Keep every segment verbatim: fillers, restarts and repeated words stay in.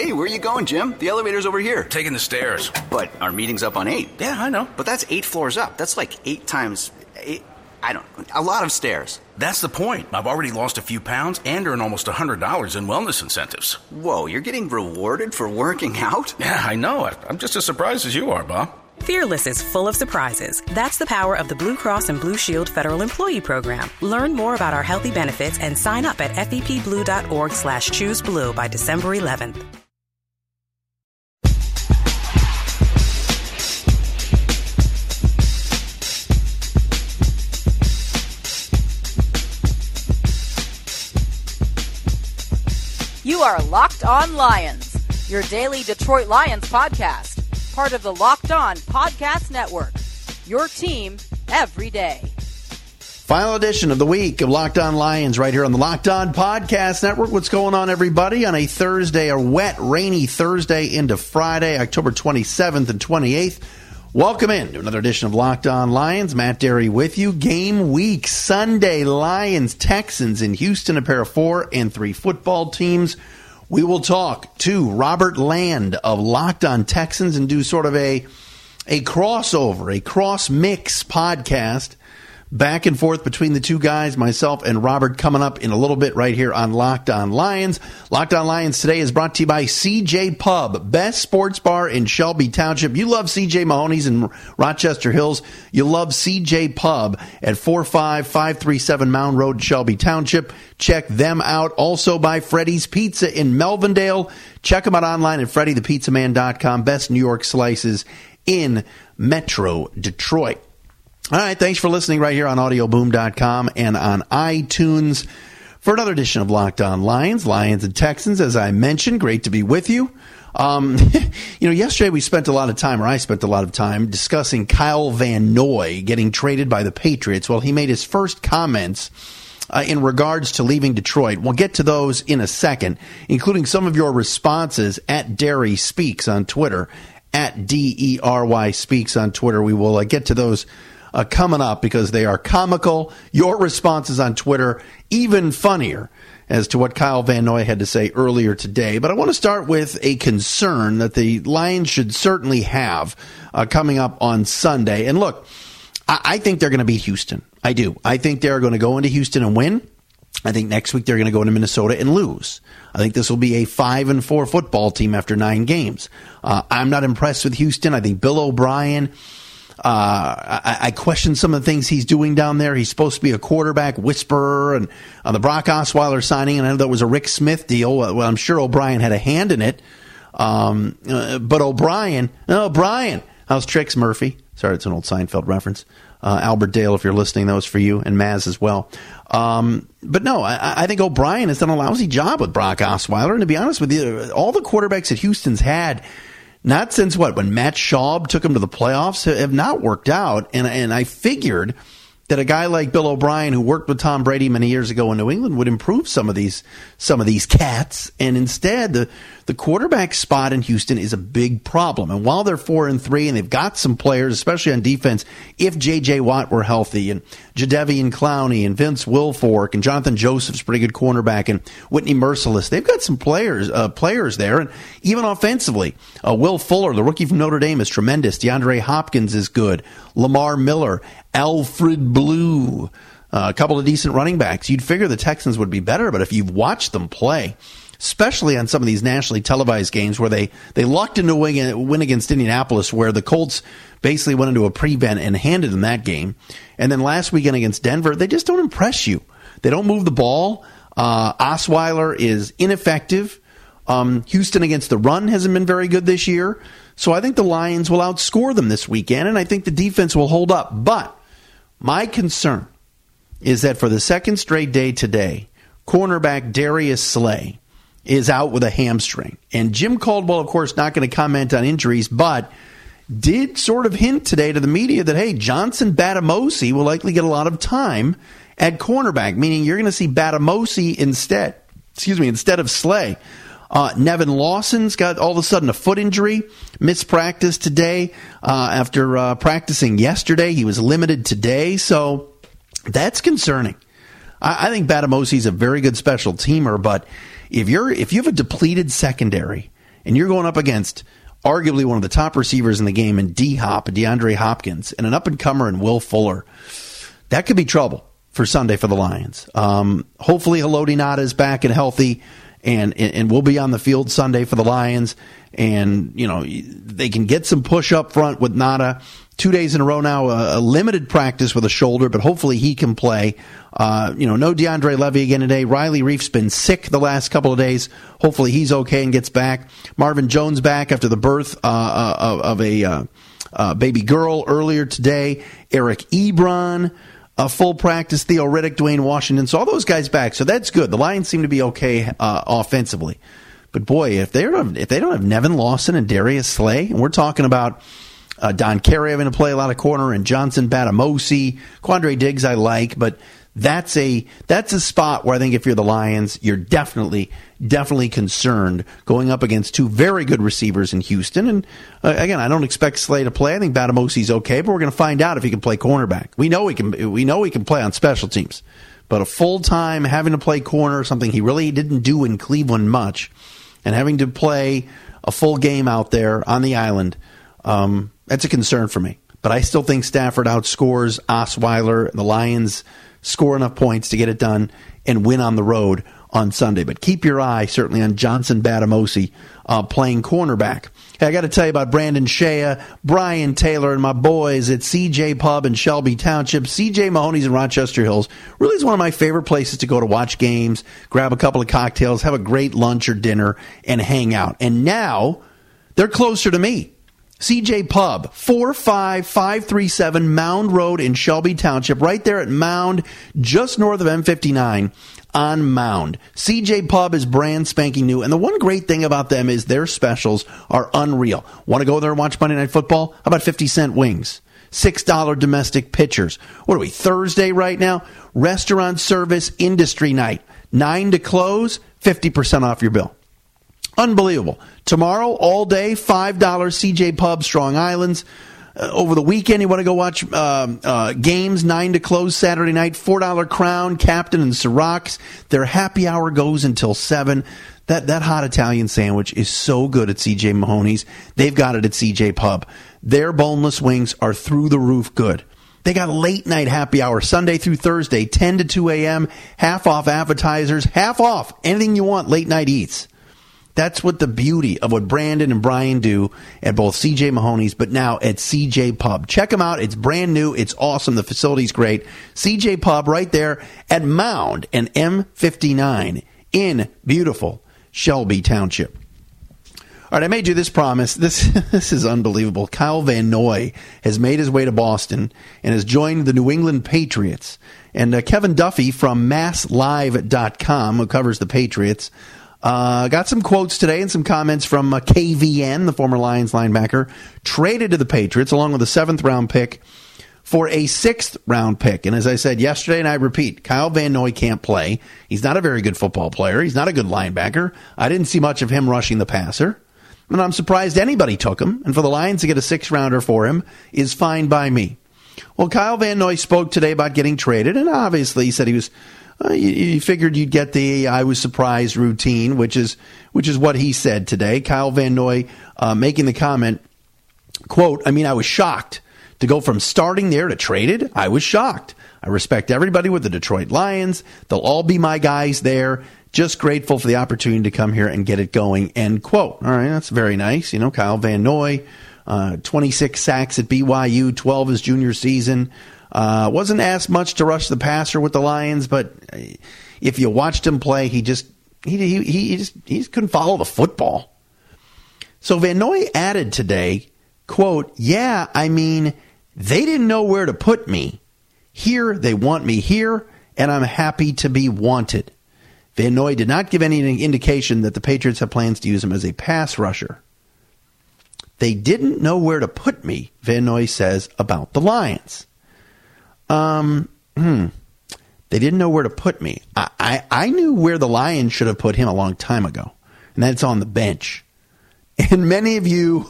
Hey, where are you going, Jim? The elevator's over here. Taking the stairs. But our meeting's up on eight. Yeah, I know. But that's eight floors up. That's like eight times eight. I don't know. A lot of stairs. That's the point. I've already lost a few pounds and earned almost one hundred dollars in wellness incentives. Whoa, you're getting rewarded for working out? Yeah, I know. I'm just as surprised as you are, Bob. Fearless is full of surprises. That's the power of the Blue Cross and Blue Shield Federal Employee Program. Learn more about our healthy benefits and sign up at fepblue.org slash choose blue by December eleventh. You are Locked On Lions, your daily Detroit Lions podcast. Part of the Locked On Podcast Network. Your team every day. Final edition of the week of Locked On Lions right here on the Locked On Podcast Network. What's going on, everybody, on a Thursday, a wet, rainy Thursday into Friday, October twenty-seventh and twenty-eighth. Welcome in to another edition of Locked On Lions. Matt Derry with you. Game week Sunday, Lions, Texans in Houston, a pair of four and three football teams. We will talk to Robert Land of Locked On Texans and do sort of a a crossover, a cross-mix podcast back and forth between the two guys, myself and Robert, coming up in a little bit right here on Locked On Lions. Locked On Lions today is brought to you by C J Pub, best sports bar in Shelby Township. You love C J Mahoney's in Rochester Hills. You love C J Pub at four five five three seven Mound Road, Shelby Township. Check them out. Also by Freddy's Pizza in Melvindale. Check them out online at freddy the pizza man dot com. Best New York slices in Metro Detroit. All right, thanks for listening right here on audio boom dot com and on iTunes for another edition of Locked On Lions, Lions and Texans. As I mentioned, great to be with you. Um, you know, yesterday we spent a lot of time, or I spent a lot of time, discussing Kyle Van Noy getting traded by the Patriots. Well, he made his first comments uh, in regards to leaving Detroit. We'll get to those in a second, including some of your responses at Derry Speaks on Twitter, at D E R Y Speaks on Twitter. We will uh, get to those Uh, coming up because they are comical. Your responses on Twitter even funnier as to what Kyle Van Noy had to say earlier today. But I want to start with a concern that the Lions should certainly have uh, coming up on Sunday. And look, I, I think they're going to beat Houston. I do. I think they're going to go into Houston and win. I think next week they're going to go into Minnesota and lose. I think this will be a five and four football team after nine games. Uh, I'm not impressed with Houston. I think Bill O'Brien, Uh, I, I question some of the things he's doing down there. He's supposed to be a quarterback whisperer, and on the Brock Osweiler signing, and I know that was a Rick Smith deal. Well, I'm sure O'Brien had a hand in it. Um, uh, but O'Brien, oh, O'Brien, how's Trix Murphy? Sorry, it's an old Seinfeld reference. Uh, Albert Dale, if you're listening, that was for you, and Maz as well. Um, but no, I, I think O'Brien has done a lousy job with Brock Osweiler, and to be honest with you, all the quarterbacks that Houston's had, not since what, when Matt Schaub took him to the playoffs, have not worked out. And, and I figured that a guy like Bill O'Brien, who worked with Tom Brady many years ago in New England, would improve some of these some of these cats. And instead, the the quarterback spot in Houston is a big problem. And while they're four and three, and they've got some players, especially on defense, if J J Watt were healthy, and Jadeveon Clowney, and Vince Wilfork, and Jonathan Joseph's a pretty good cornerback, and Whitney Merciless, they've got some players uh, players there. And even offensively, uh, Will Fuller, the rookie from Notre Dame, is tremendous. DeAndre Hopkins is good. Lamar Miller, Alfred Blue, uh, a couple of decent running backs. You'd figure the Texans would be better, but if you've watched them play, especially on some of these nationally televised games where they, they lucked into a win against Indianapolis, where the Colts basically went into a prevent and handed them that game. And then last weekend against Denver, they just don't impress you. They don't move the ball. Uh, Osweiler is ineffective. Um, Houston against the run hasn't been very good this year. So I think the Lions will outscore them this weekend, and I think the defense will hold up. But my concern is that for the second straight day today, cornerback Darius Slay is out with a hamstring. And Jim Caldwell, of course, not going to comment on injuries, but did sort of hint today to the media that, hey, Johnson Batamosi will likely get a lot of time at cornerback, meaning you're going to see Batamosi instead, excuse me, instead of Slay. Uh, Nevin Lawson's got all of a sudden a foot injury, missed practice today uh, after uh, practicing yesterday. He was limited today, so that's concerning. I, I think Batamosi's a very good special teamer, but if you're if you have a depleted secondary and you're going up against arguably one of the top receivers in the game in D-Hop, DeAndre Hopkins, and an up-and-comer in Will Fuller, that could be trouble for Sunday for the Lions. Um, hopefully Haloti Ngata is back and healthy, and, and and will be on the field Sunday for the Lions. And, you know, they can get some push up front with Ngata. Two days in a row now, a, a limited practice with a shoulder, but hopefully he can play. Uh, you know, no DeAndre Levy again today. Riley Reif's been sick the last couple of days. Hopefully he's okay and gets back. Marvin Jones back after the birth uh, uh, of a uh, uh, baby girl earlier today. Eric Ebron, a full practice. Theo Riddick, Dwayne Washington. So all those guys back. So that's good. The Lions seem to be okay uh, offensively. But boy, if they don't have, if they don't have Nevin Lawson and Darius Slay, and we're talking about Uh, Don Carey having to play a lot of corner, and Johnson Batamosi, Quandre Diggs I like, but that's a that's a spot where I think if you're the Lions, you're definitely, definitely concerned going up against two very good receivers in Houston. And uh, again, I don't expect Slay to play. I think Batamosi's okay, but we're going to find out if he can play cornerback. We know he can. We know he can play on special teams, but a full time having to play corner, something he really didn't do in Cleveland much, and having to play a full game out there on the island. Um, That's a concern for me. But I still think Stafford outscores Osweiler. The Lions score enough points to get it done and win on the road on Sunday. But keep your eye certainly on Johnson Batamosi uh, playing cornerback. Hey, I got to tell you about Brandon Shea, Brian Taylor, and my boys at C J Pub in Shelby Township. C J Mahoney's in Rochester Hills really is one of my favorite places to go to watch games, grab a couple of cocktails, have a great lunch or dinner, and hang out. And now they're closer to me. C J Pub, four five five three seven Mound Road in Shelby Township, right there at Mound, just north of M fifty-nine on Mound. C J Pub is brand spanking new, and the one great thing about them is their specials are unreal. Want to go there and watch Monday Night Football? How about fifty cent wings? six dollar domestic pitchers. What are we, Thursday right now? Restaurant service industry night. nine to close, fifty percent off your bill. Unbelievable. Tomorrow, all day, five dollars C J Pub, Strong Islands. Uh, over the weekend, you want to go watch uh, uh, games, nine to close Saturday night, four dollar Crown, Captain, and Cirocs. Their happy hour goes until seven. That that hot Italian sandwich is so good at C J Mahoney's. They've got it at C J Pub. Their boneless wings are through the roof good. They got late night happy hour Sunday through Thursday, ten to two a.m., half off appetizers, half off anything you want late night eats. That's what the beauty of what Brandon and Brian do at both C J Mahoney's, but now at C J Pub. Check them out. It's brand new. It's awesome. The facility's great. C J Pub right there at Mound and M fifty-nine in beautiful Shelby Township. All right, I made you this promise. This this is unbelievable. Kyle Van Noy has made his way to Boston and has joined the New England Patriots. And uh, Kevin Duffy from Mass Live dot com, who covers the Patriots, Uh, got some quotes today and some comments from uh, K V N, the former Lions linebacker, traded to the Patriots along with a seventh round pick for a sixth round pick. And as I said yesterday, and I repeat, Kyle Van Noy can't play. He's not a very good football player. He's not a good linebacker. I didn't see much of him rushing the passer. And I'm surprised anybody took him. And for the Lions to get a sixth rounder for him is fine by me. Well, Kyle Van Noy spoke today about getting traded, and obviously he said he was Uh, you, you figured you'd get the I was surprised routine, which is which is what he said today. Kyle Van Noy uh, making the comment, quote, I mean, I was shocked to go from starting there to traded. I was shocked. I respect everybody with the Detroit Lions. They'll all be my guys there. Just grateful for the opportunity to come here and get it going, end quote. All right, that's very nice. You know, Kyle Van Noy, uh, twenty-six sacks at B Y U, twelve his junior season. Uh, wasn't asked much to rush the passer with the Lions, but if you watched him play, he just he he he just he just couldn't follow the football. So Van Noy added today, quote, yeah, I mean, they didn't know where to put me. Here, they want me here, and I'm happy to be wanted. Van Noy did not give any indication that the Patriots have plans to use him as a pass rusher. They didn't know where to put me, Van Noy says about the Lions. Um, hmm. They didn't know where to put me. I, I, I knew where the Lions should have put him a long time ago, and that's on the bench. And many of you,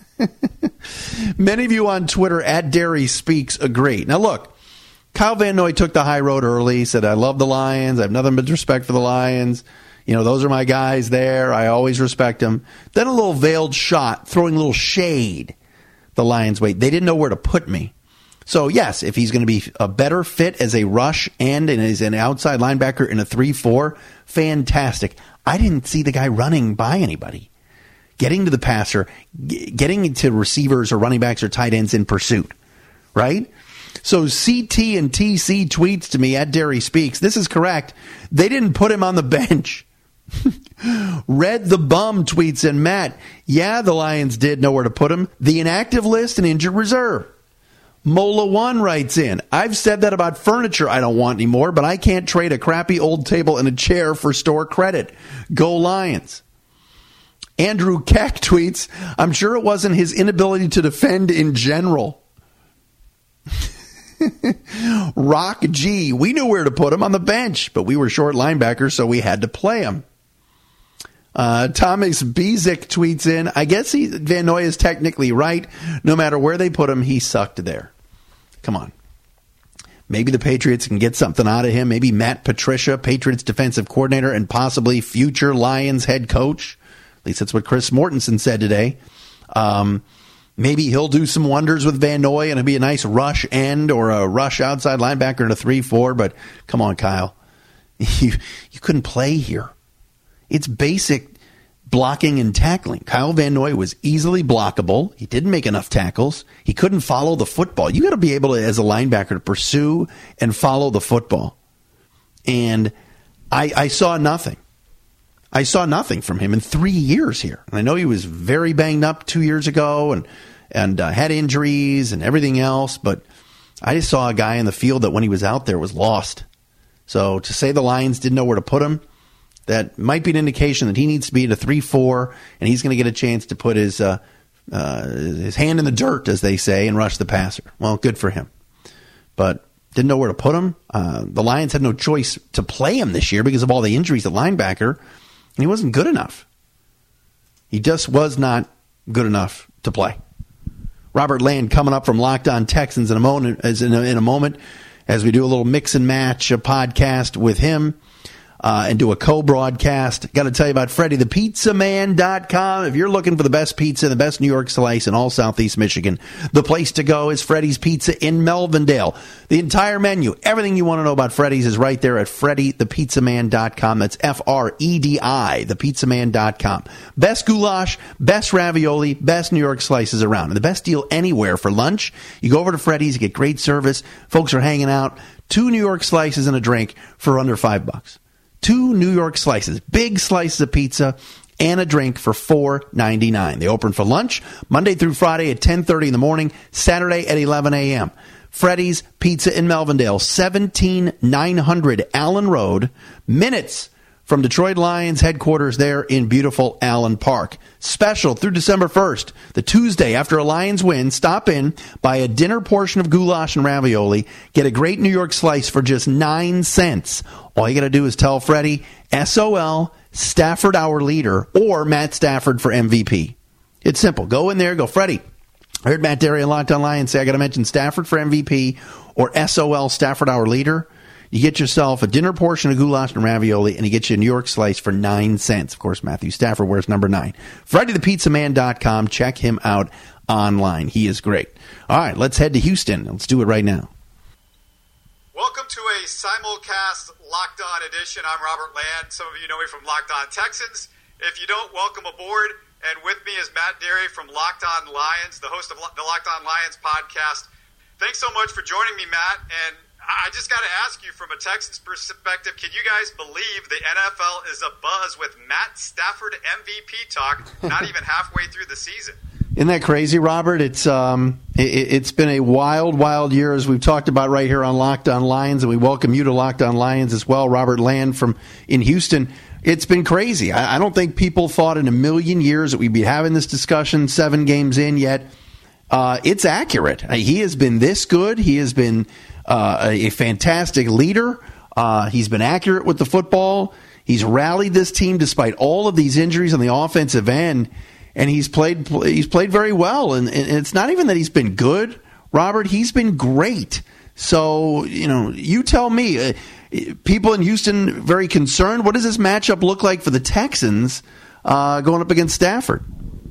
many of you on Twitter at Derry Speaks agree. Now look, Kyle Van Noy took the high road early. He said, I love the Lions. I have nothing but respect for the Lions. You know, those are my guys there. I always respect them. Then a little veiled shot, throwing a little shade. The Lions wait. They didn't know where to put me. So, yes, if he's going to be a better fit as a rush and as an outside linebacker in a three four, fantastic. I didn't see the guy running by anybody, getting to the passer, g- getting to receivers or running backs or tight ends in pursuit, right? So C T and T C tweets to me at Derry Speaks. This is correct. They didn't put him on the bench. Red the Bum tweets in, Matt, yeah, the Lions did know where to put him. The inactive list and injured reserve. Mola One writes in, I've said that about furniture I don't want anymore, but I can't trade a crappy old table and a chair for store credit. Go Lions. Andrew Keck tweets, I'm sure it wasn't his inability to defend in general. Rock G, we knew where to put him on the bench, but we were short linebackers, so we had to play him. Uh, Thomas Bezick tweets in, I guess he, Van Noy is technically right. No matter where they put him, he sucked there. Come on. Maybe the Patriots can get something out of him. Maybe Matt Patricia, Patriots defensive coordinator and possibly future Lions head coach. At least that's what Chris Mortensen said today. Um, maybe he'll do some wonders with Van Noy and it'll be a nice rush end or a rush outside linebacker in a three four. But come on, Kyle. You, you couldn't play here. It's basic blocking and tackling. Kyle Van Noy was easily blockable. He didn't make enough tackles. He couldn't follow the football. You got to be able to, as a linebacker, to pursue and follow the football. And I, I saw nothing. I saw nothing from him in three years here. And I know he was very banged up two years ago and and uh, had injuries and everything else. But I just saw a guy in the field that when he was out there was lost. So to say the Lions didn't know where to put him, that might be an indication that he needs to be at a three four, and he's going to get a chance to put his uh, uh, his hand in the dirt, as they say, and rush the passer. Well, good for him. But didn't know where to put him. Uh, the Lions had no choice to play him this year because of all the injuries at linebacker, and he wasn't good enough. He just was not good enough to play. Robert Land coming up from Locked On Texans in a moment, as in a, in a moment as we do a little mix and match a podcast with him. Uh, and do a co-broadcast. Got to tell you about Freddy the Pizza Man dot com. If you're looking for the best pizza, the best New York slice in all Southeast Michigan, the place to go is Freddy's Pizza in Melvindale. The entire menu, everything you want to know about Freddy's is right there at Freddy the Pizza Man dot com. That's F R E D I, the Pizza Man dot com. Best goulash, best ravioli, best New York slices around. And the best deal anywhere for lunch. You go over to Freddy's, you get great service. Folks are hanging out. Two New York slices and a drink for under five bucks. Two New York slices, big slices of pizza, and a drink for four ninety-nine. They open for lunch Monday through Friday at ten thirty in the morning, Saturday at eleven a.m. Freddy's Pizza in Melvindale, seventeen nine hundred Allen Road, minutes from Detroit Lions headquarters there in beautiful Allen Park. Special through December first, the Tuesday after a Lions win, stop in, buy a dinner portion of goulash and ravioli, get a great New York slice for just nine cents. All you got to do is tell Freddie, S O L, Stafford our leader, or Matt Stafford for M V P. It's simple. Go in there, go, Freddie, I heard Matt Derry and Locked On Lions say I got to mention Stafford for M V P or S O L, Stafford our leader. You get yourself a dinner portion of goulash and ravioli, and you get you a New York slice for nine cents. Of course, Matthew Stafford wears number nine. Freddy the Pizza Man dot com. Check him out online. He is great. All right, let's head to Houston. Let's do it right now. Welcome to a simulcast Locked On edition. I'm Robert Land. Some of you know me from Locked On Texans. If you don't, welcome aboard. And with me is Matt Derry from Locked On Lions, the host of the Locked On Lions podcast. Thanks so much for joining me, Matt. And I just got to ask you, from a Texans perspective, can you guys believe the N F L is abuzz with Matt Stafford M V P talk not even halfway through the season? Isn't that crazy, Robert? It's um, it, it's been a wild, wild year, as we've talked about right here on Locked On Lions, and we welcome you to Locked On Lions as well, Robert Land from in Houston. It's been crazy. I, I don't think people thought in a million years that we'd be having this discussion seven games in yet. Uh, it's accurate. He has been this good. He has been uh, a, a fantastic leader. Uh, he's been accurate with the football. He's rallied this team despite all of these injuries on the offensive end. And he's played he's played very well. And, and it's not even that he's been good, Robert. He's been great. So, you know, you tell me, uh, people in Houston very concerned. What does this matchup look like for the Texans uh, going up against Stafford?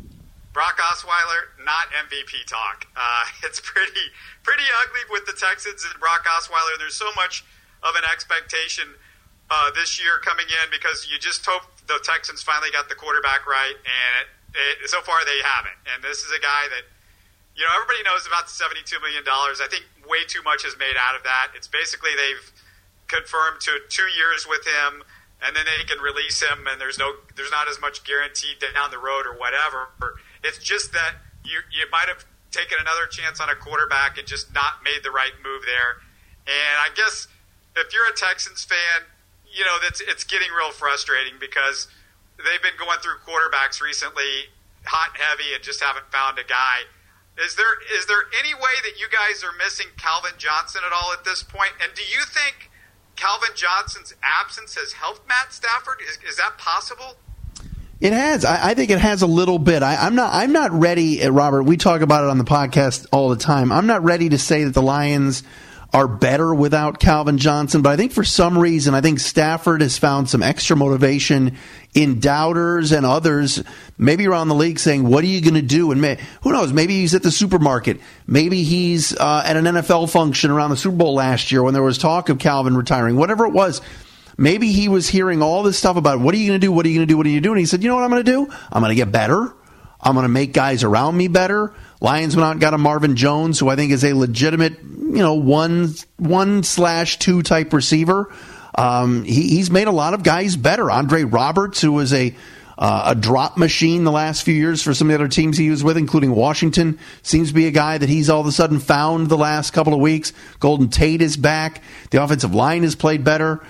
Brock Osweiler, not M V P talk. Uh, it's pretty pretty ugly with the Texans and Brock Osweiler. There's so much of an expectation uh, this year coming in because you just hope the Texans finally got the quarterback right, and it, it, so far they haven't. And this is a guy that, you know, everybody knows about the seventy-two million dollars. I think way too much is made out of that. It's basically they've confirmed to two years with him, and then they can release him, and there's no, there's not as much guaranteed down the road or whatever. It's just that you you might have taken another chance on a quarterback and just not made the right move there. And I guess if you're a Texans fan, you know, that's it's getting real frustrating because they've been going through quarterbacks recently, hot and heavy, and just haven't found a guy. Is there is there any way that you guys are missing Calvin Johnson at all at this point? And do you think Calvin Johnson's absence has helped Matt Stafford? Is, is that possible? It has. I, I think it has a little bit. I, I'm not. I'm not ready, Robert. We talk about it on the podcast all the time. I'm not ready to say that the Lions are better without Calvin Johnson, but I think for some reason, I think Stafford has found some extra motivation in doubters and others, maybe around the league, saying, "What are you going to do?" And may, who knows? Maybe he's at the supermarket. Maybe he's uh, at an N F L function around the Super Bowl last year when there was talk of Calvin retiring. Whatever it was. Maybe he was hearing all this stuff about what are you going to do, what are you going to do, what are you doing? And he said, you know what I'm going to do? I'm going to get better. I'm going to make guys around me better. Lions went out and got a Marvin Jones, who I think is a legitimate, you know, one one slash two type receiver. Um, he, he's made a lot of guys better. Andre Roberts, who was a uh, a drop machine the last few years for some of the other teams he was with, including Washington, seems to be a guy that he's all of a sudden found the last couple of weeks. Golden Tate is back. The offensive line has played better.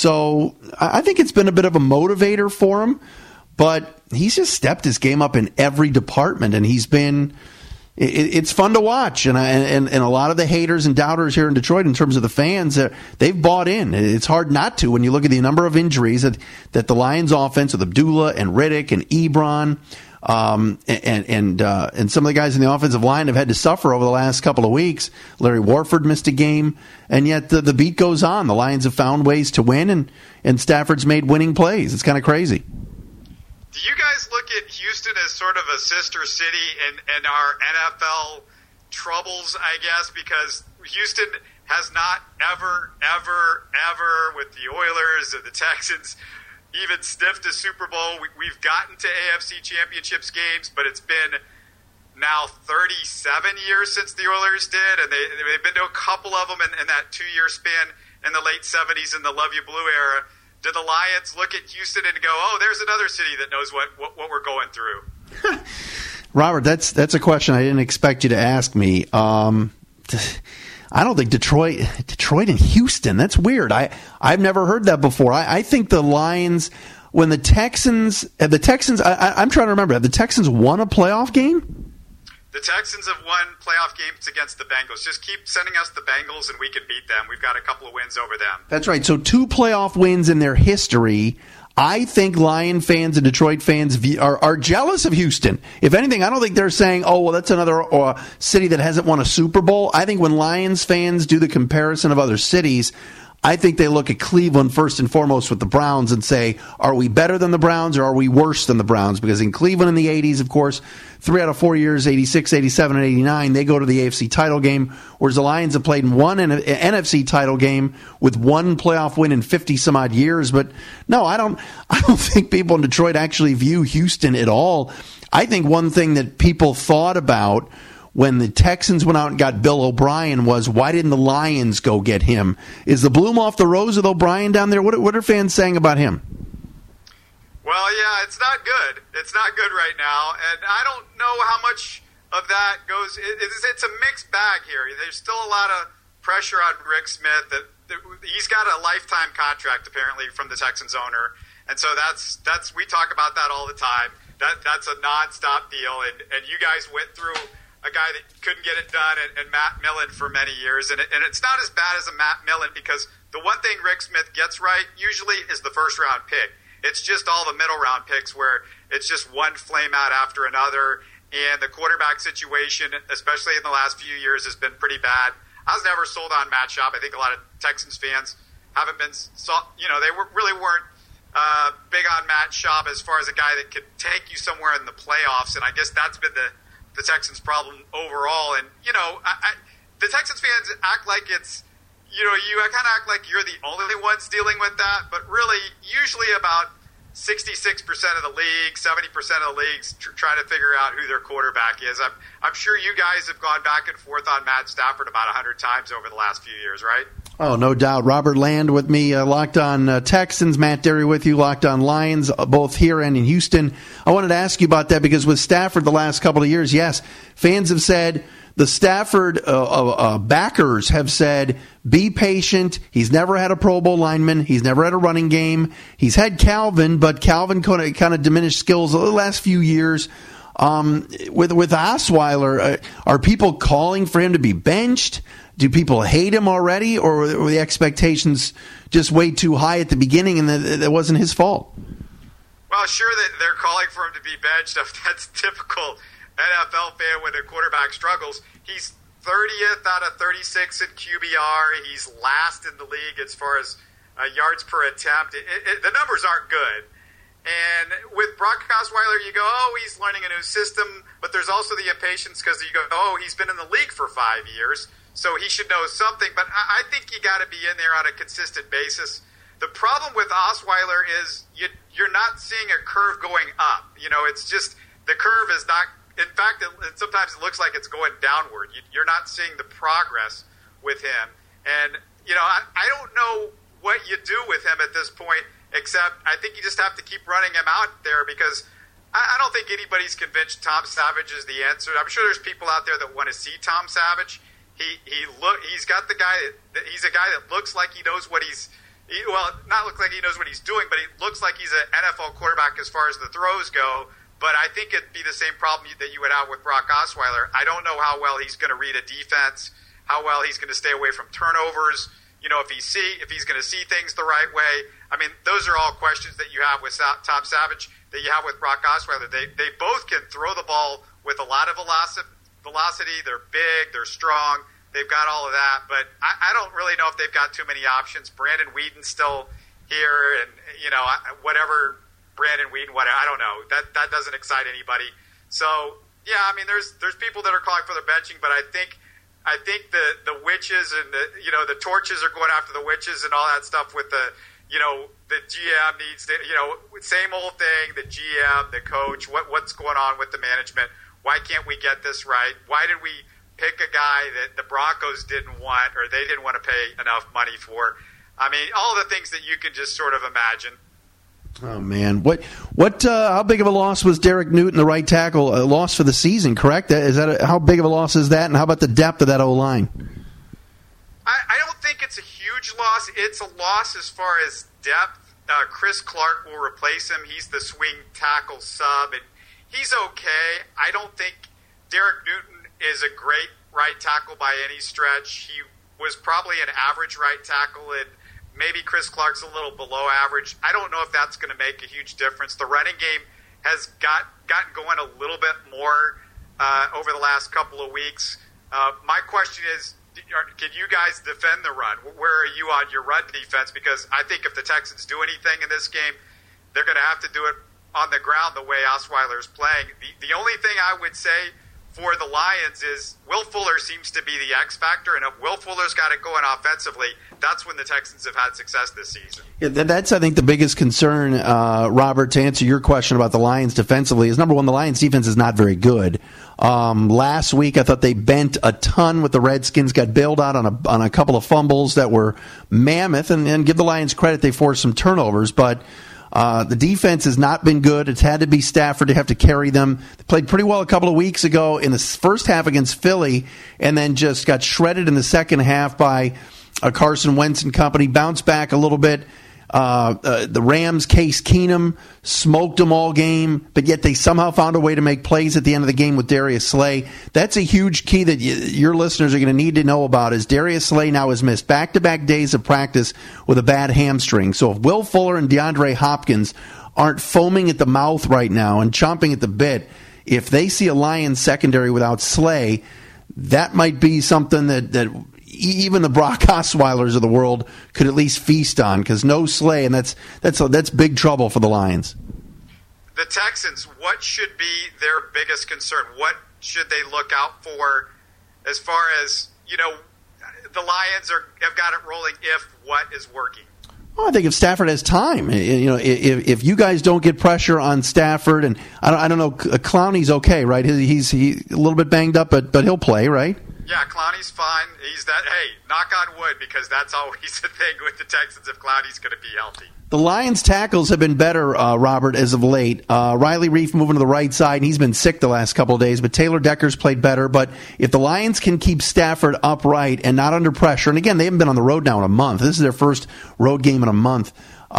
So I think it's been a bit of a motivator for him, but he's just stepped his game up in every department, and he's been it, it's fun to watch. And, I, and and a lot of the haters and doubters here in Detroit, in terms of the fans, they've bought in. It's hard not to when you look at the number of injuries that, that the Lions offense with Abdullah and Riddick and Ebron Um, and and uh, and some of the guys in the offensive line have had to suffer over the last couple of weeks. Larry Warford missed a game, and yet the, the beat goes on. The Lions have found ways to win, and, and Stafford's made winning plays. It's kind of crazy. Do you guys look at Houston as sort of a sister city in, in our N F L troubles, I guess, because Houston has not ever, ever, ever, with the Oilers or the Texans, even sniffed a Super Bowl. We, we've gotten to A F C Championships games, but it's been now thirty-seven years since the Oilers did, and they, they've been to a couple of them in, in that two-year span in the late seventies in the Love You Blue era. Do the Lions look at Houston and go, oh, there's another city that knows what, what, what we're going through? Robert, that's that's a question I didn't expect you to ask me. Um, I don't think Detroit, Detroit and Houston. That's weird. I I've never heard that before. I, I think the Lions, when the Texans, the Texans. I, I, I'm trying to remember. Have the Texans won a playoff game? The Texans have won playoff games against the Bengals. Just keep sending us the Bengals, and we can beat them. We've got a couple of wins over them. That's right. So two playoff wins in their history. I think Lion fans and Detroit fans are, are jealous of Houston. If anything, I don't think they're saying, oh, well, that's another uh, city that hasn't won a Super Bowl. I think when Lions fans do the comparison of other cities, I think they look at Cleveland first and foremost with the Browns and say, are we better than the Browns or are we worse than the Browns? Because in Cleveland in the eighties, of course, three out of four years, eighty-six, eighty-seven, and eighty-nine, they go to the A F C title game, whereas the Lions have played in one N F C title game with one playoff win in fifty some odd years. But no, I don't I don't think people in Detroit actually view Houston at all. I think one thing that people thought about when the Texans went out and got Bill O'Brien was, why didn't the Lions go get him? Is the bloom off the rose with O'Brien down there? What, what are fans saying about him? Well, yeah, it's not good. It's not good right now, and I don't know how much of that goes. It's, it's a mixed bag here. There's still a lot of pressure on Rick Smith. That, that he's got a lifetime contract apparently from the Texans owner, and so that's that's we talk about that all the time. That that's a nonstop deal, and and you guys went through a guy that couldn't get it done, and, and Matt Millen for many years. And, it, and it's not as bad as a Matt Millen, because the one thing Rick Smith gets right usually is the first round pick. It's just all the middle round picks where it's just one flame out after another. And the quarterback situation, especially in the last few years, has been pretty bad. I was never sold on Matt Schaub. I think a lot of Texans fans haven't been, you know, they were, really weren't uh, big on Matt Schaub as far as a guy that could take you somewhere in the playoffs, and I guess that's been the, the Texans' problem overall. And, you know, I, I, the Texans fans act like it's, you know, you kind of act like you're the only ones dealing with that, but really, usually about sixty-six percent of the league, seventy percent of the leagues tr- trying to figure out who their quarterback is. I'm, I'm sure you guys have gone back and forth on Matt Stafford about one hundred times over the last few years, right? Oh, no doubt. Robert Land with me, uh, Locked On uh, Texans. Matt Derry with you, Locked On Lions, uh, both here and in Houston. I wanted to ask you about that because with Stafford the last couple of years, yes, fans have said, the Stafford uh, uh, uh, backers have said, be patient. He's never had a Pro Bowl lineman. He's never had a running game. He's had Calvin, but Calvin kind of, kind of diminished skills the last few years. Um, with with Osweiler, uh, are people calling for him to be benched? Do people hate him already, or were the expectations just way too high at the beginning and that, that wasn't his fault? Well, sure that they're calling for him to be benched. That's typical N F L fan when a quarterback struggles. He's thirtieth out of thirty-six in Q B R. He's last in the league as far as uh, yards per attempt. It, it, it, the numbers aren't good. And with Brock Osweiler, you go, oh, he's learning a new system. But there's also the impatience because you go, oh, he's been in the league for five years, so he should know something. But I, I think you got to be in there on a consistent basis. The problem with Osweiler is you, you're not seeing a curve going up. You know, it's just the curve is not. In fact, it, sometimes it looks like it's going downward. You, you're not seeing the progress with him. And, you know, I, I don't know what you do with him at this point, except I think you just have to keep running him out there because I, I don't think anybody's convinced Tom Savage is the answer. I'm sure there's people out there that want to see Tom Savage. He he look he's got the guy that he's a guy that looks like he knows what he's he, well, not look like he knows what he's doing, but he looks like he's an N F L quarterback as far as the throws go. But I think it'd be the same problem that you would have with Brock Osweiler. I don't know how well he's going to read a defense, how well he's going to stay away from turnovers. You know, if he see if he's going to see things the right way. I mean, those are all questions that you have with Tom Savage that you have with Brock Osweiler. They they both can throw the ball with a lot of velocity. They're big. They're strong. They've got all of that. But I, I don't really know if they've got too many options. Brandon Whedon's still here, and you know whatever. Brandon Whedon, whatever, I don't know. That that doesn't excite anybody. So yeah, I mean, there's there's people that are calling for the benching, but I think I think the the witches and the you know the torches are going after the witches and all that stuff with the you know the G M needs to you know same old thing. The G M, the coach, what what's going on with the management? Why can't we get this right? Why did we pick a guy that the Broncos didn't want or they didn't want to pay enough money for? I mean, all the things that you can just sort of imagine. Oh man, what what? Uh, how big of a loss was Derek Newton, the right tackle? A loss for the season, correct? Is that a, how big of a loss is that? And how about the depth of that O line? I, I don't think it's a huge loss. It's a loss as far as depth. Uh, Chris Clark will replace him. He's the swing tackle sub, and he's okay. I don't think Derek Newton is a great right tackle by any stretch. He was probably an average right tackle and. Maybe Chris Clark's a little below average. I don't know if that's going to make a huge difference. The running game has got gotten going a little bit more uh, over the last couple of weeks. Uh, my question is, can you guys defend the run? Where are you on your run defense? Because I think if the Texans do anything in this game, they're going to have to do it on the ground the way Osweiler's playing. The, the only thing I would say for the Lions is Will Fuller seems to be the X factor, and if Will Fuller's got it going offensively, that's when the Texans have had success this season. Yeah, that's, I think, the biggest concern, uh, Robert, to answer your question about the Lions defensively, is number one, the Lions defense is not very good. Um, last week, I thought they bent a ton with the Redskins, got bailed out on a on a couple of fumbles that were mammoth, and, and give the Lions credit, they forced some turnovers, but Uh, the defense has not been good. It's had to be Stafford to have to carry them. They played pretty well a couple of weeks ago in the first half against Philly and then just got shredded in the second half by uh, Carson Wentz and company. Bounced back a little bit. Uh, uh, the Rams, Case Keenum, smoked them all game, but yet they somehow found a way to make plays at the end of the game with Darius Slay. That's a huge key that y- your listeners are going to need to know about is Darius Slay now has missed back-to-back days of practice with a bad hamstring. So if Will Fuller and DeAndre Hopkins aren't foaming at the mouth right now and chomping at the bit, if they see a Lions secondary without Slay, that might be something that, that even the Brock Osweilers of the world could at least feast on, because no Slay, and that's that's that's big trouble for the Lions. The Texans, what should be their biggest concern? What should they look out for as far as, you know, the Lions are have got it rolling if what is working? Well, I think if Stafford has time, you know, if, if you guys don't get pressure on Stafford, and I don't, I don't know, Clowney's okay, right? He's he a little bit banged up, but but he'll play, right? Yeah, Clowney's fine. He's that. Hey, knock on wood, because that's always the thing with the Texans if Clowney's going to be healthy. The Lions' tackles have been better, uh, Robert, as of late. Uh, Riley Reiff moving to the right side, and he's been sick the last couple of days, but Taylor Decker's played better. But if the Lions can keep Stafford upright and not under pressure, and again, they haven't been on the road now in a month. This is their first road game in a month.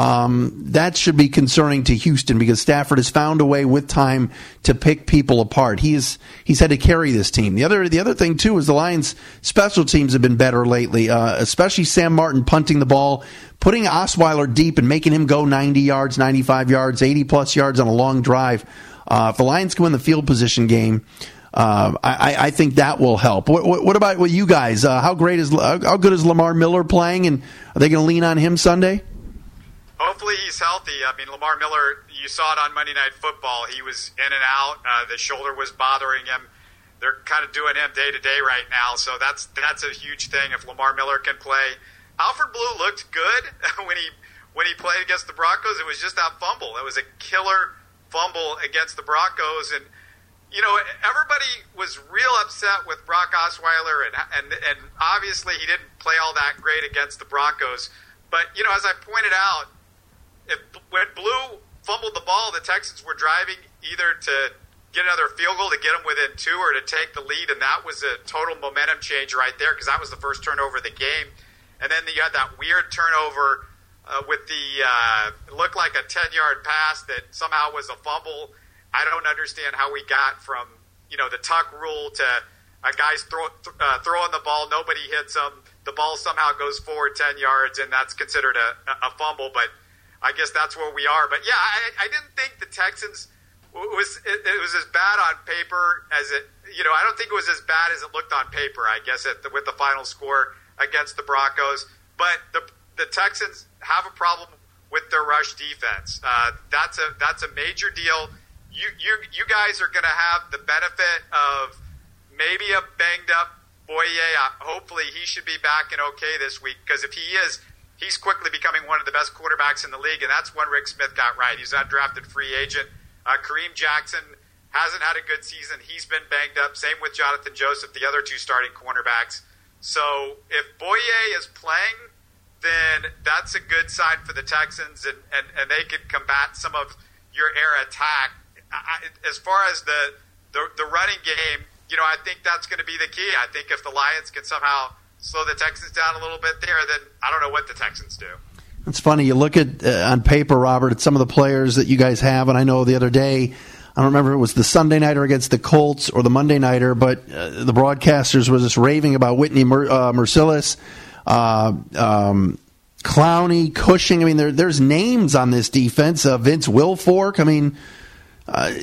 Um, that should be concerning to Houston, because Stafford has found a way with time to pick people apart. He is, he's had to carry this team. The other the other thing, too, is the Lions' special teams have been better lately, uh, especially Sam Martin punting the ball, putting Osweiler deep and making him go ninety yards, ninety-five yards, eighty-plus yards on a long drive. Uh, if the Lions can win the field position game, uh, I, I think that will help. What, what, what about with you guys? Uh, how great is how good is Lamar Miller playing, and are they going to lean on him Sunday? Hopefully he's healthy. I mean, Lamar Miller, you saw it on Monday Night Football. He was in and out. Uh, the shoulder was bothering him. They're kind of doing him day to day right now, so that's that's a huge thing if Lamar Miller can play. Alfred Blue looked good when he when he played against the Broncos. It was just that fumble. It was a killer fumble against the Broncos, and you know everybody was real upset with Brock Osweiler, and and and obviously he didn't play all that great against the Broncos. But you know, as I pointed out, if when Blue fumbled the ball, the Texans were driving either to get another field goal to get them within two or to take the lead, and that was a total momentum change right there, because that was the first turnover of the game. And then you had that weird turnover uh, with the uh, it looked like a ten-yard pass that somehow was a fumble. I don't understand how we got from you know the tuck rule to a guy's throw, uh, throwing the ball, nobody hits him, the ball somehow goes forward ten yards, and that's considered a, a fumble. But I guess that's where we are. But yeah, I, I didn't think the Texans was it, it was as bad on paper as it. You know, I don't think it was as bad as it looked on paper. I guess at the, with the final score against the Broncos. But the the Texans have a problem with their rush defense. Uh, that's a that's a major deal. You you you guys are going to have the benefit of maybe a banged up Boye. Uh, hopefully, he should be back and okay this week, because if he is, he's quickly becoming one of the best quarterbacks in the league, and that's one Rick Smith got right. He's an undrafted free agent. Uh, Kareem Jackson hasn't had a good season. He's been banged up. Same with Jonathan Joseph, the other two starting cornerbacks. So if Boye is playing, then that's a good sign for the Texans, and, and, and they could combat some of your air attack. I, as far as the, the, the running game, you know, I think that's going to be the key. I think if the Lions can somehow slow the Texans down a little bit there, then I don't know what the Texans do. It's funny. You look at uh, on paper, Robert, at some of the players that you guys have, and I know the other day, I don't remember if it was the Sunday nighter against the Colts or the Monday nighter, but uh, the broadcasters were just raving about Whitney Mer- uh, Mercilus, uh, um, Clowney, Cushing. I mean, there, there's names on this defense. Uh, Vince Wilfork. I mean, uh,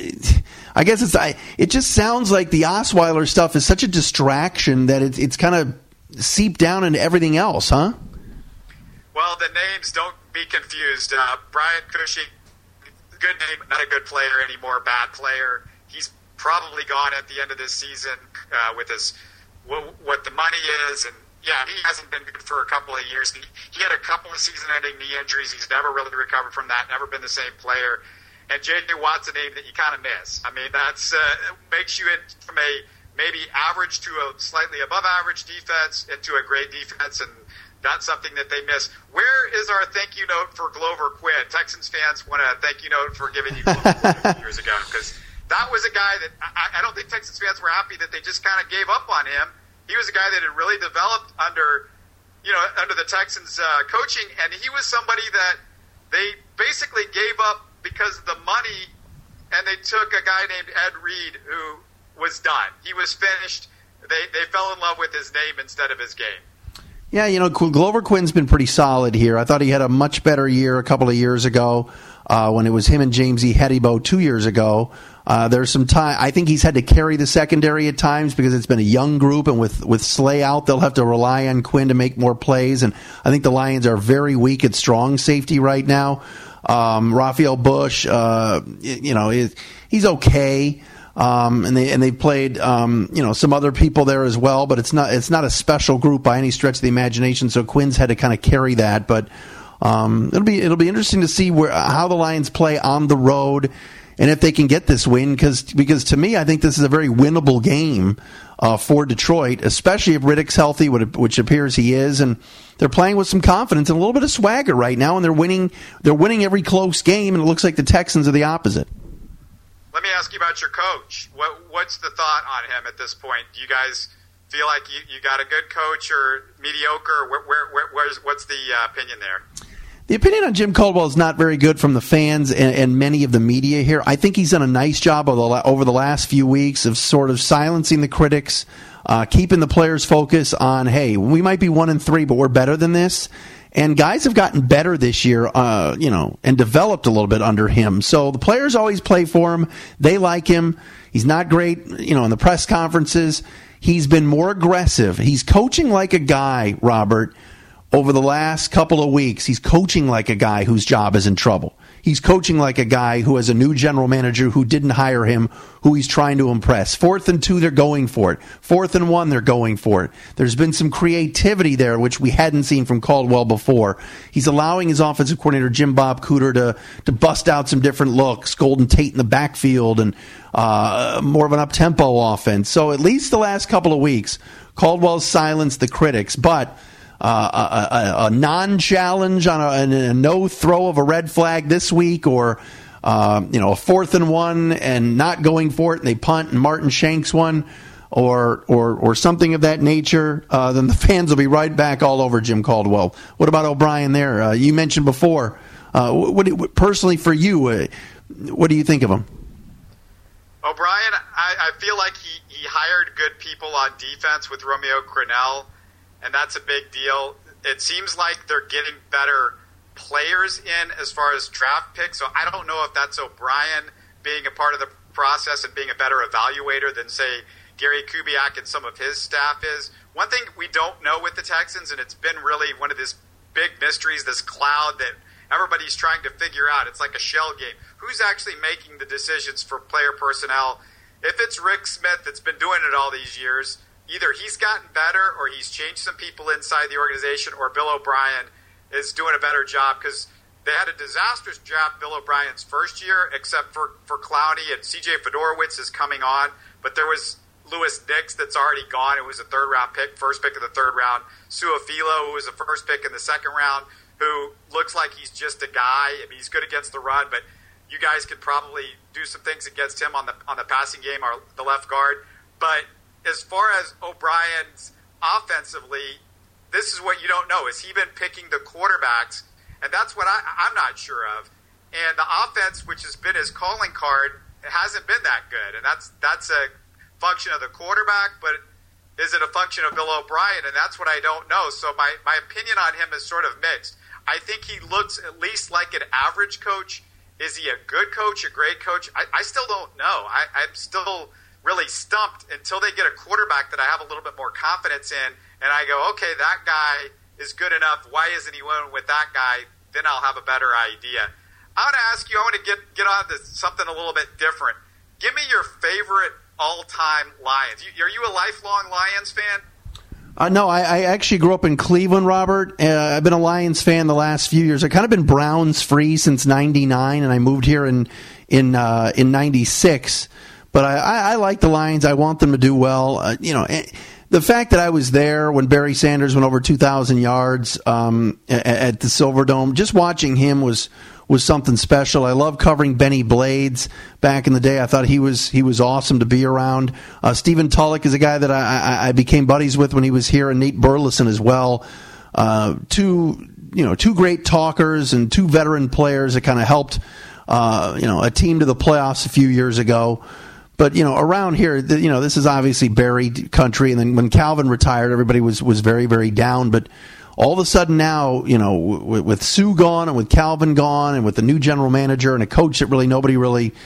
I guess it's I, it just sounds like the Osweiler stuff is such a distraction that it's it's kind of seeped down into everything else, huh? Well, the names, don't be confused. Uh, Brian Cushing, good name, not a good player anymore, bad player. He's probably gone at the end of this season uh, with his what, what the money is, and yeah, he hasn't been good for a couple of years. He, he had a couple of season-ending knee injuries. He's never really recovered from that. Never been the same player. And J J Watt's a name that you kind of miss. I mean, that's uh, makes you in, from a maybe average to a slightly above average defense into a great defense, and that's something that they miss. Where is our thank you note for Glover Quinn? Texans fans want a thank you note for giving you Glover Quinn a few years ago, because that was a guy that I, I don't think Texans fans were happy that they just kind of gave up on him. He was a guy that had really developed under, you know, under the Texans uh, coaching, and he was somebody that they basically gave up because of the money, and they took a guy named Ed Reed who was done. He was finished. They they fell in love with his name instead of his game. Yeah, you know, Glover Quinn's been pretty solid here. I thought he had a much better year a couple of years ago uh, when it was him and James E. Hedibo two years ago. Uh, there's some time. I think he's had to carry the secondary at times because it's been a young group, and with, with Slay out, they'll have to rely on Quinn to make more plays. And I think the Lions are very weak at strong safety right now. Um, Raphael Bush, uh, you know, he's okay. Um, and they and they played um, you know some other people there as well, but it's not it's not a special group by any stretch of the imagination. So Quinn's had to kind of carry that, but um, it'll be it'll be interesting to see where how the Lions play on the road and if they can get this win. Because because to me, I think this is a very winnable game uh, for Detroit, especially if Riddick's healthy, which appears he is, and they're playing with some confidence and a little bit of swagger right now, and they're winning they're winning every close game, and it looks like the Texans are the opposite. Let me ask you about your coach. What, what's the thought on him at this point? Do you guys feel like you, you got a good coach or mediocre? Where, where, where, where's, what's the uh, opinion there? The opinion on Jim Caldwell is not very good from the fans and, and many of the media here. I think he's done a nice job over the, over the last few weeks of sort of silencing the critics, uh, keeping the players focused on, hey, we might be one and three, but we're better than this. And guys have gotten better this year, uh, you know, and developed a little bit under him. So the players always play for him. They like him. He's not great, you know, in the press conferences. He's been more aggressive. He's coaching like a guy, Robert, over the last couple of weeks. He's coaching like a guy whose job is in trouble. He's coaching like a guy who has a new general manager who didn't hire him, who he's trying to impress. Fourth and two, they're going for it. Fourth and one, they're going for it. There's been some creativity there, which we hadn't seen from Caldwell before. He's allowing his offensive coordinator, Jim Bob Cooter, to, to bust out some different looks, Golden Tate in the backfield, and uh, more of an up-tempo offense. So at least the last couple of weeks, Caldwell's silenced the critics, but Uh, a, a, a non-challenge on a, a no throw of a red flag this week, or uh, you know, a fourth and one and not going for it, and they punt and Martin Shanks one, or or or something of that nature, uh, then the fans will be right back all over Jim Caldwell. What about O'Brien there? Uh, you mentioned before. Uh, what, what personally for you, uh, what do you think of him? O'Brien, I, I feel like he, he hired good people on defense with Romeo Crennel. And that's a big deal. It seems like they're getting better players in as far as draft picks. So I don't know if that's O'Brien being a part of the process and being a better evaluator than, say, Gary Kubiak and some of his staff is. One thing we don't know with the Texans, and it's been really one of these big mysteries, this cloud that everybody's trying to figure out. It's like a shell game. Who's actually making the decisions for player personnel? If it's Rick Smith that's been doing it all these years, either he's gotten better or he's changed some people inside the organization, or Bill O'Brien is doing a better job, because they had a disastrous draft Bill O'Brien's first year, except for, for Clowney, and C J Fedorowicz is coming on. But there was Lewis Nix that's already gone. It was a third-round pick, first pick of the third round. Su'a-Filo, who was the first pick in the second round, who looks like he's just a guy. I mean, he's good against the run, but you guys could probably do some things against him on the on the passing game, or the left guard. But as far as O'Brien's offensively, this is what you don't know. Has he been picking the quarterbacks? And that's what I, I'm not sure of. And the offense, which has been his calling card, it hasn't been that good. And that's that's a function of the quarterback, but is it a function of Bill O'Brien? And that's what I don't know. So my, my opinion on him is sort of mixed. I think he looks at least like an average coach. Is he a good coach, a great coach? I, I still don't know. I, I'm still really stumped until they get a quarterback that I have a little bit more confidence in, and I go, okay, that guy is good enough. Why isn't he winning with that guy? Then I'll have a better idea. I want to ask you, I want to get, get on to something a little bit different. Give me your favorite all-time Lions. You, are you a lifelong Lions fan? Uh, no, I, I actually grew up in Cleveland, Robert. Uh, I've been a Lions fan the last few years. I've kind of been Browns free since ninety-nine, and I moved here in in uh, in ninety-six. But I, I, I like the Lions. I want them to do well. Uh, you know, the fact that I was there when Barry Sanders went over two thousand yards um, at, at the Silverdome, just watching him was was something special. I love covering Benny Blades back in the day. I thought he was he was awesome to be around. Uh, Stephen Tulloch is a guy that I, I, I became buddies with when he was here, and Nate Burleson as well. Uh, two you know two great talkers and two veteran players that kind of helped uh, you know a team to the playoffs a few years ago. But, you know, around here, you know, this is obviously Barry country. And then when Calvin retired, everybody was, was very, very down. But all of a sudden now, you know, with, with Sue gone and with Calvin gone and with the new general manager and a coach that really nobody really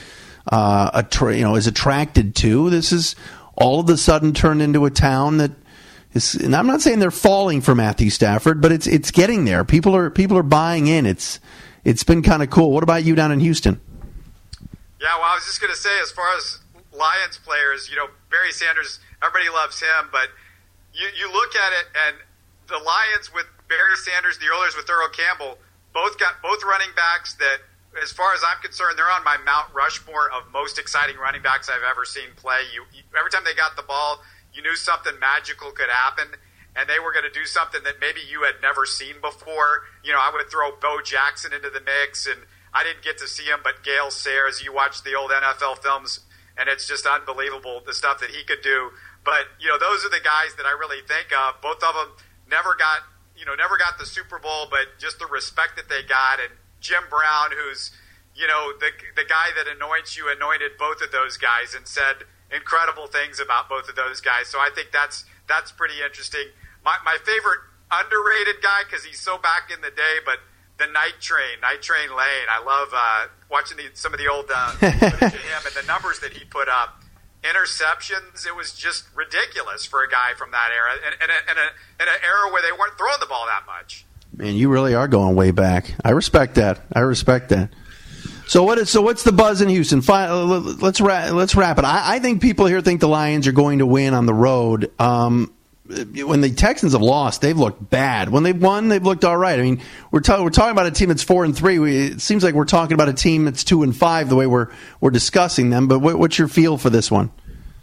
uh, attra- you know, is attracted to. This is all of a sudden turned into a town that is, and I'm not saying they're falling for Matthew Stafford, but it's it's getting there. People are people are buying in. It's it's been kind of cool. What about you down in Houston? Yeah, well, I was just going to say, as far as Lions players, you know, Barry Sanders, everybody loves him, but you you look at it, and the Lions with Barry Sanders, the Oilers with Earl Campbell, both got both running backs that, as far as I'm concerned, they're on my Mount Rushmore of most exciting running backs I've ever seen play. You, you every time they got the ball, you knew something magical could happen, and they were going to do something that maybe you had never seen before. You know, I would throw Bo Jackson into the mix, and I didn't get to see him, but Gale Sayers, you watch the old N F L films, and it's just unbelievable the stuff that he could do. But, you know, those are the guys that I really think of. Both of them never got, you know, never got the Super Bowl, but just the respect that they got. And Jim Brown, who's, you know, the the guy that anoints you, anointed both of those guys and said incredible things about both of those guys. So I think that's that's pretty interesting. My my favorite underrated guy, because he's so back in the day, but the Night Train, Night Train Lane. I love uh, watching the, some of the old uh, footage of him and the numbers that he put up. Interceptions, it was just ridiculous for a guy from that era, in, in, a, in, a, in an era where they weren't throwing the ball that much. Man, you really are going way back. I respect that. I respect that. So what is so? What's the buzz in Houston? Let's wrap. Let's wrap it. I, I think people here think the Lions are going to win on the road. Um, when the Texans have lost, they've looked bad. When they've won, they've looked all right. I mean, we're ta- we're talking about a team that's four and three. We, it seems like we're talking about a team that's two and five. The way we're we're discussing them. But what, what's your feel for this one?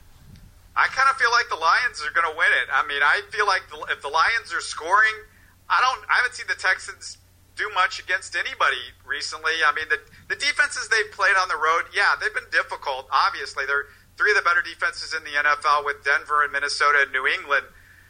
I kind of feel like the Lions are going to win it. I mean, I feel like the, if the Lions are scoring, I don't. I haven't seen the Texans do much against anybody recently. I mean, the the defenses they've played on the road, yeah, they've been difficult. Obviously, they're three of the better defenses in the N F L with Denver and Minnesota and New England.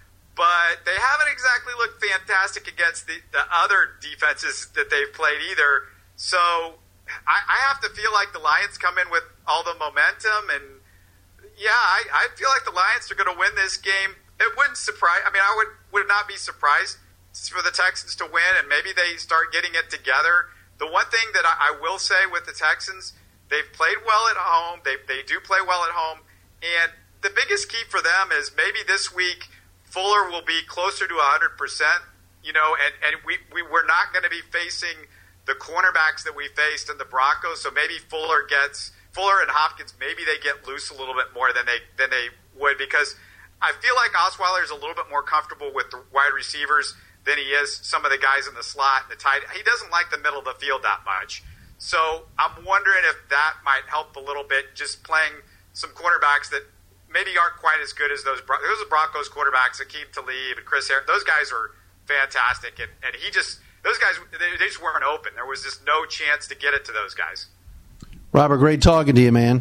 But they haven't exactly looked fantastic against the, the other defenses that they've played either. So I, I have to feel like the Lions come in with all the momentum. And, yeah, I, I feel like the Lions are going to win this game. It wouldn't surprise – I mean, I would, would not be surprised for the Texans to win, and maybe they start getting it together. The one thing that I, I will say with the Texans, they've played well at home. They, they do play well at home. And the biggest key for them is maybe this week – Fuller will be closer to one hundred percent, you know, and, and we, we, we're not going to be facing the cornerbacks that we faced in the Broncos, so maybe Fuller gets – Fuller and Hopkins, maybe they get loose a little bit more than they than they would, because I feel like Osweiler is a little bit more comfortable with the wide receivers than he is some of the guys in the slot and the tight – he doesn't like the middle of the field that much. So I'm wondering if that might help a little bit, just playing some cornerbacks that – maybe aren't quite as good as those those Broncos quarterbacks, Akeem Talib and Chris Harris. Those guys are fantastic, and, and he just those guys they, they just weren't open. There was just no chance to get it to those guys. Robert, great talking to you, man.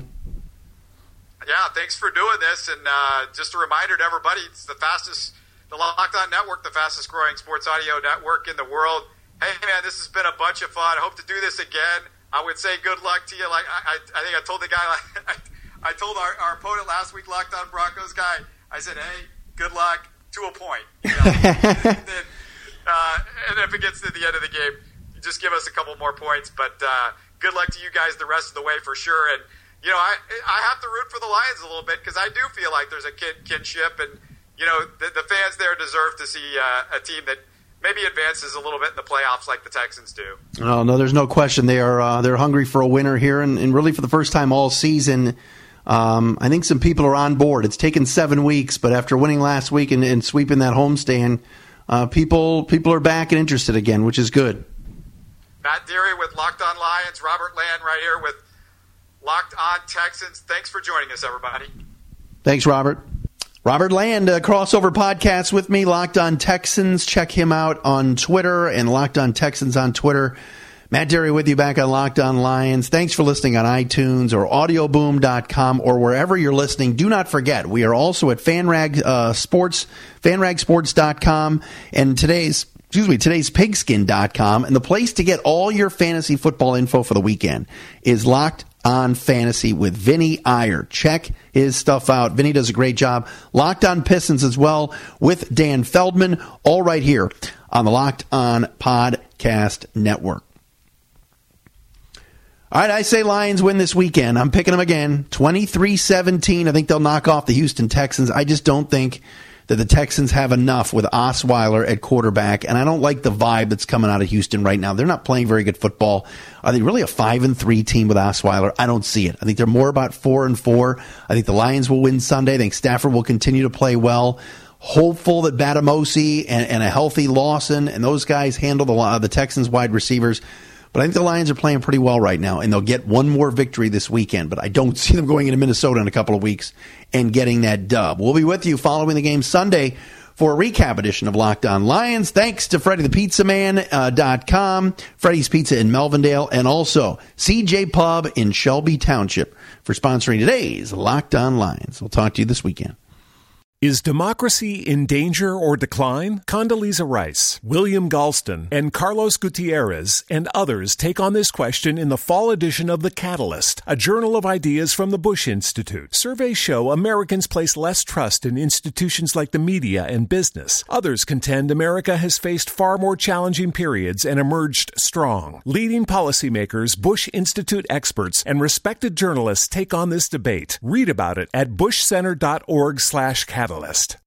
Yeah, thanks for doing this, and uh, just a reminder to everybody: it's the fastest, the Locked On Network, the fastest growing sports audio network in the world. Hey, man, this has been a bunch of fun. I hope to do this again. I would say good luck to you. Like I, I, I think I told the guy. Like, I told our, our opponent last week, Locked On Broncos guy, I said, hey, good luck to a point. You know? and, then, uh, and if it gets to the end of the game, just give us a couple more points. But uh, good luck to you guys the rest of the way for sure. And, you know, I I have to root for the Lions a little bit, because I do feel like there's a kin, kinship. And, you know, the, the fans there deserve to see uh, a team that maybe advances a little bit in the playoffs like the Texans do. Oh, no, there's no question. They are uh, they're hungry for a winner here, and, and really for the first time all season. Um, I think some people are on board. It's taken seven weeks, but after winning last week and, and sweeping that homestand, uh, people people are back and interested again, which is good. Matt Deary with Locked On Lions, Robert Land right here with Locked On Texans. Thanks for joining us, everybody. Thanks, Robert. Robert Land, uh, crossover podcast with me, Locked On Texans. Check him out on Twitter and Locked On Texans on Twitter. Matt Deary with you back on Locked On Lions. Thanks for listening on iTunes or audio boom dot com or wherever you're listening. Do not forget, we are also at FanRag uh, Sports, fan rag sports dot com and today's, excuse me, today's pigskin dot com. And the place to get all your fantasy football info for the weekend is Locked On Fantasy with Vinny Iyer. Check his stuff out. Vinny does a great job. Locked On Pistons as well with Dan Feldman, all right here on the Locked On Podcast Network. All right, I say Lions win this weekend. I'm picking them again. twenty-three seventeen. I think they'll knock off the Houston Texans. I just don't think that the Texans have enough with Osweiler at quarterback, and I don't like the vibe that's coming out of Houston right now. They're not playing very good football. Are they really a five and three team with Osweiler? I don't see it. I think they're more about four and four. I think the Lions will win Sunday. I think Stafford will continue to play well. Hopeful that Batamosi and, and a healthy Lawson and those guys handle the uh, the Texans wide receivers. But I think the Lions are playing pretty well right now, and they'll get one more victory this weekend. But I don't see them going into Minnesota in a couple of weeks and getting that dub. We'll be with you following the game Sunday for a recap edition of Locked On Lions. Thanks to Freddie the Pizza Man uh, dot com, Freddie's Pizza in Melvindale, and also C J Pub in Shelby Township for sponsoring today's Locked On Lions. We'll talk to you this weekend. Is democracy in danger or decline? Condoleezza Rice, William Galston, and Carlos Gutierrez and others take on this question in the fall edition of The Catalyst, a journal of ideas from the Bush Institute. Surveys show Americans place less trust in institutions like the media and business. Others contend America has faced far more challenging periods and emerged strong. Leading policymakers, Bush Institute experts, and respected journalists take on this debate. Read about it at bushcenter dot org slash catalyst.